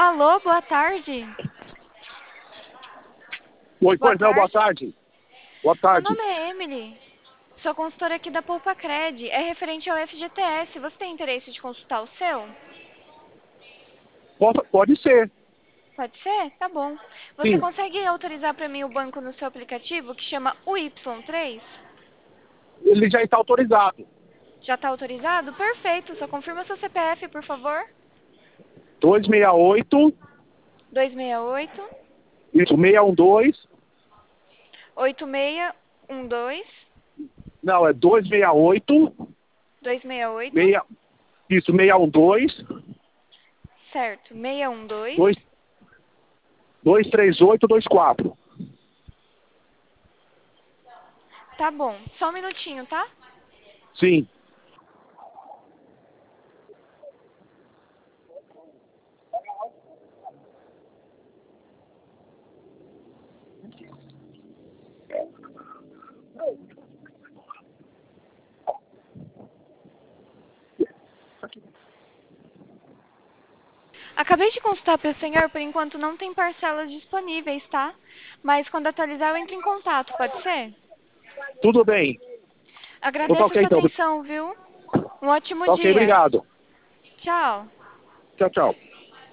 Alô, boa tarde. Oi, Boa pois não, boa tarde. tarde. Boa Meu tarde. nome é Emily. Sou consultora aqui da Poupa Cred. É referente ao FGTS. Você tem interesse de consultar o seu? Pode ser, Pode ser? Tá bom. Você sim. consegue autorizar para mim o banco no seu aplicativo que chama UY3? Ele já está autorizado. Já está autorizado? Perfeito. Só confirma seu CPF, por favor. 268, 268 isso, 612, 8612 não, é 268, 268, 6, isso, 612, certo, 612. 2, 23824. Tá bom. Só um minutinho, tá? Sim. Acabei de consultar para o senhor, por enquanto não tem parcelas disponíveis, tá? Mas quando atualizar eu entro em contato, pode ser? Tudo bem. Então tá Agradeço a ok, sua então. atenção, viu? Um ótimo Tá ok, dia. obrigado. Tchau. Tchau, tchau.